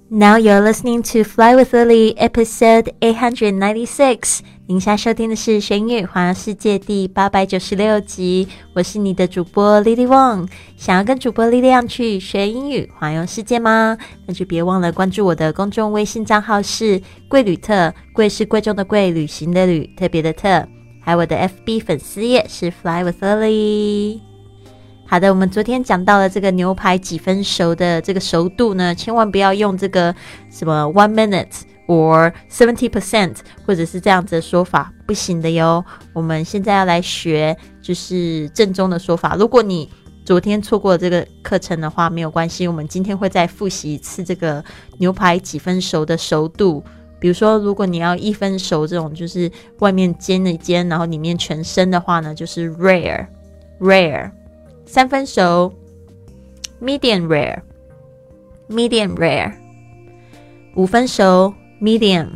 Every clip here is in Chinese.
Now you're listening to Fly with Lily episode 896. 您现在收听的是学英语环游世界第896集，我是你的主播 Lily Wong。想要跟主播莉莉样去学英语环游世界吗？那就别忘了关注我的公众微信账号是贵旅特，贵是贵重的贵，旅行的旅，特别的特，还有我的 FB 粉丝页是 Fly with Lily。好的，我们昨天讲到了这个牛排几分熟的这个熟度呢，千万不要用这个什么 1 minute or 70% 或者是这样子的说法，不行的哟。我们现在要来学就是正宗的说法。如果你昨天错过这个课程的话，没有关系，我们今天会再复习一次这个牛排几分熟的熟度。比如说如果你要1分熟这种，就是外面煎了一煎然后里面全生的话呢，就是 rare 3分熟 medium rare 5分熟 medium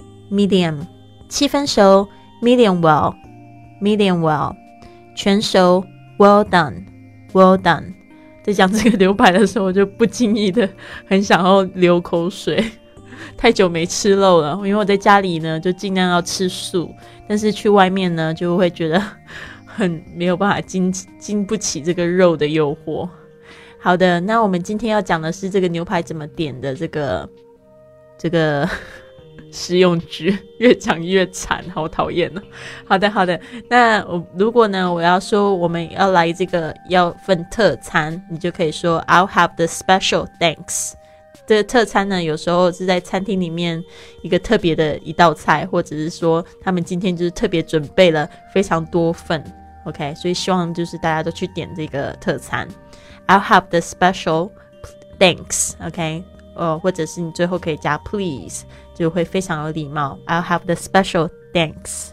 7分熟 medium well 全熟 well done。 在讲这个牛排的时候，我就不经意的很想要流口水，太久没吃肉了，因为我在家里呢就尽量要吃素，但是去外面呢就会觉得很没有办法经不起这个肉的诱惑。好的，那我们今天要讲的是这个牛排怎么点的这个实用句，越讲越惨，好讨厌哦。好的，那如果呢我要说我们要来这个要份特餐，你就可以说 I'll have the special thanks。这个特餐呢有时候是在餐厅里面一个特别的一道菜，或者是说他们今天就是特别准备了非常多份OK， 所以希望就是大家都去点这个特餐 I'll have the special thanks OK， 或者是你最后可以加 please， 就会非常有礼貌 I'll have the special thanks。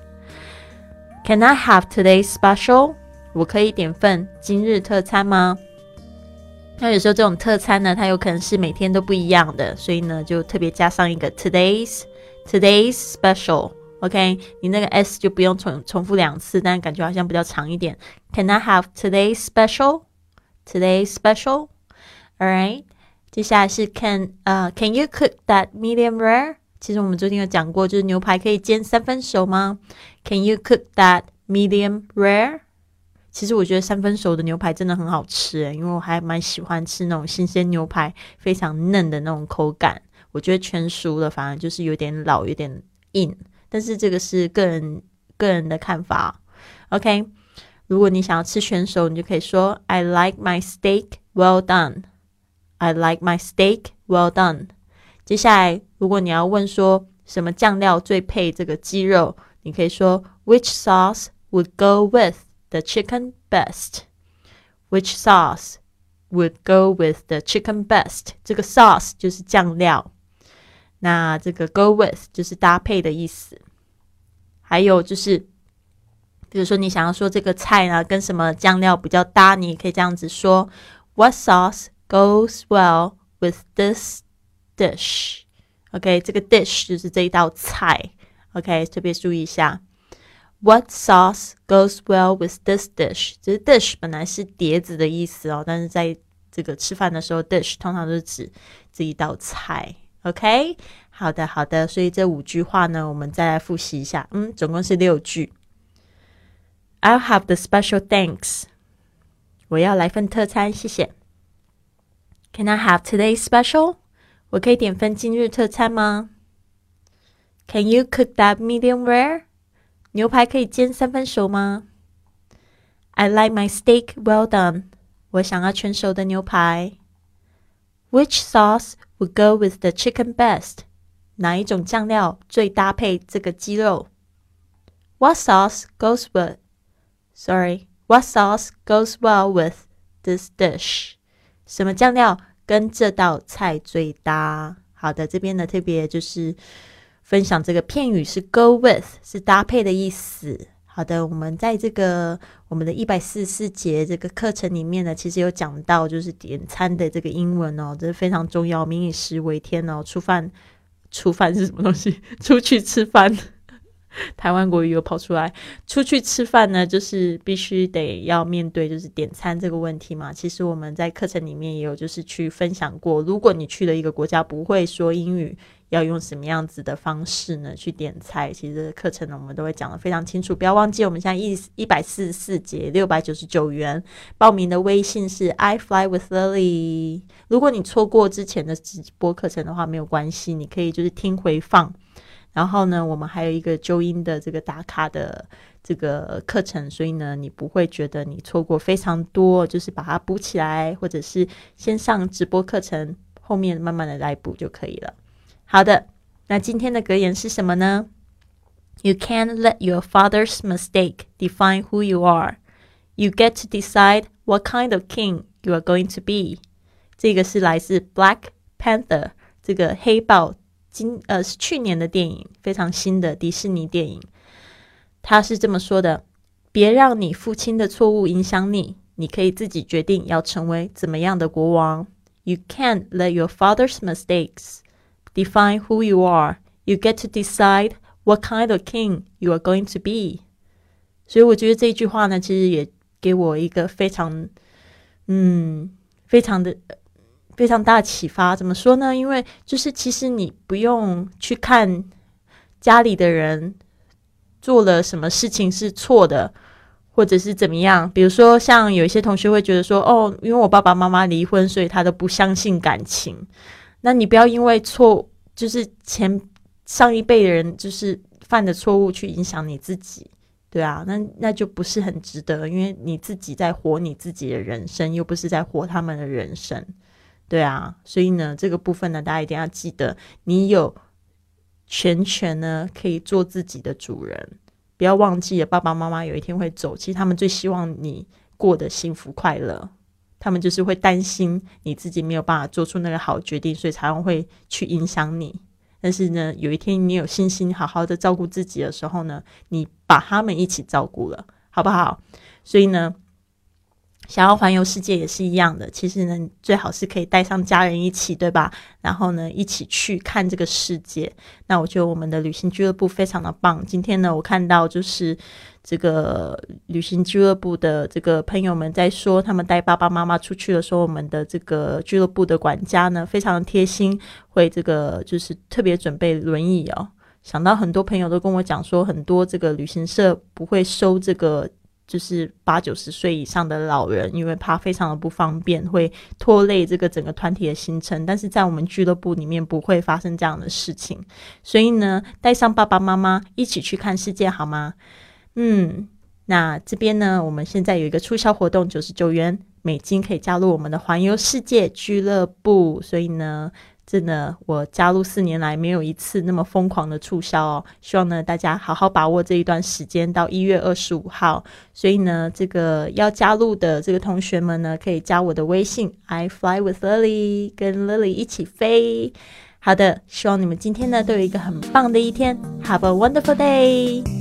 Can I have today's special？ 我可以点份今日特餐吗？那有时候这种特餐呢，它有可能是每天都不一样的，所以呢就特别加上一个 today's special OK， 你那个 S 就不用重复2次，但感觉好像比较长一点。Can I have today's special? Today's special? Alright， 接下来是 Can you cook that medium rare? 其实我们昨天有讲过，就是牛排可以煎3分熟吗？ Can you cook that medium rare? 其实我觉得3分熟的牛排真的很好吃因为我还蛮喜欢吃那种新鲜牛排，非常嫩的那种口感。我觉得全熟的反而就是有点老，有点硬。但是这个是个人的看法 OK， 如果你想要吃全熟，你就可以说 I like my steak well done。 I like my steak well done。 接下来如果你要问说什么酱料最配这个鸡肉，你可以说 Which sauce would go with the chicken best？ Which sauce would go with the chicken best？ 这个 sauce 就是酱料，那这个 go with 就是搭配的意思。还有就是比如说你想要说这个菜呢跟什么酱料比较搭，你也可以这样子说 What sauce goes well with this dish？ OK， 这个 dish 就是这一道菜 OK， 特别注意一下 What sauce goes well with this dish？ 这 dish 本来是碟子的意思但是在这个吃饭的时候 dish 通常都是指这一道菜OK， 好的，所以这5句话呢我们再来复习一下总共是6句。 I'll have the special thanks， 我要来份特餐谢谢。 Can I have today's special？ 我可以点份今日特餐吗？ Can you cook that medium rare？ 牛排可以煎3分熟吗？ I like my steak well done， 我想要全熟的牛排。Which sauce would go with the chicken best？ 哪一种酱料最搭配这个鸡肉？ What sauce goes well with this dish？ 什么酱料跟这道菜最搭？好的，这边呢特别就是分享这个片语是 go with， 是搭配的意思。好的，我们在这个我们的144节这个课程里面呢，其实有讲到就是点餐的这个英文这是非常重要，民以食为天出饭是什么东西？出去吃饭台湾国语又跑出来。出去吃饭呢，就是必须得要面对就是点餐这个问题嘛。其实我们在课程里面也有就是去分享过，如果你去了一个国家不会说英语，要用什么样子的方式呢去点菜，其实课程呢我们都会讲得非常清楚。不要忘记我们现在144节699元，报名的微信是 I fly with Lily。 如果你错过之前的直播课程的话没有关系，你可以就是听回放，然后呢我们还有一个纠音的这个打卡的这个课程，所以呢你不会觉得你错过非常多，就是把它补起来，或者是先上直播课程，后面慢慢的来补就可以了。好的，那今天的格言是什么呢？ You can't let your father's mistake define who you are. You get to decide what kind of king you are going to be. 这个是来自 Black Panther 这个黑豹是去年的电影，非常新的迪士尼电影。他是这么说的：别让你父亲的错误影响你，你可以自己决定要成为怎么样的国王。 You can't let your father's mistakes define who you are. You get to decide what kind of king you are going to be. 所以我觉得这句话呢，其实也给我一个非常大的启发。怎么说呢？因为就是其实你不用去看家里的人做了什么事情是错的，或者是怎么样。比如说像有一些同学会觉得说，因为我爸爸妈妈离婚，所以他都不相信感情。那你不要因为就是上一辈的人就是犯的错误去影响你自己，对啊，那就不是很值得，因为你自己在活你自己的人生，又不是在活他们的人生，对啊。所以呢这个部分呢大家一定要记得，你有全权呢可以做自己的主人，不要忘记了爸爸妈妈有一天会走，其实他们最希望你过得幸福快乐，他们就是会担心你自己没有办法做出那个好决定，所以才会去影响你。但是呢有一天你有信心好好的照顾自己的时候呢，你把他们一起照顾了，好不好？所以呢想要环游世界也是一样的，其实呢最好是可以带上家人一起，对吧？然后呢一起去看这个世界。那我觉得我们的旅行俱乐部非常的棒。今天呢我看到就是这个旅行俱乐部的这个朋友们在说，他们带爸爸妈妈出去的时候，我们的这个俱乐部的管家呢非常的贴心，会这个就是特别准备轮椅哦。想到很多朋友都跟我讲说，很多这个旅行社不会收这个就是80-90岁以上的老人，因为怕非常的不方便，会拖累这个整个团体的行程。但是在我们俱乐部里面不会发生这样的事情，所以呢带上爸爸妈妈一起去看世界好吗？那这边呢我们现在有一个促销活动，99元美金可以加入我们的环游世界俱乐部。所以呢真的我加入4年来没有一次那么疯狂的促销哦。希望呢大家好好把握这一段时间到1月25号。所以呢这个要加入的这个同学们呢可以加我的微信 I fly with Lily， 跟 Lily 一起飞。好的，希望你们今天呢都有一个很棒的一天。 Have a wonderful day。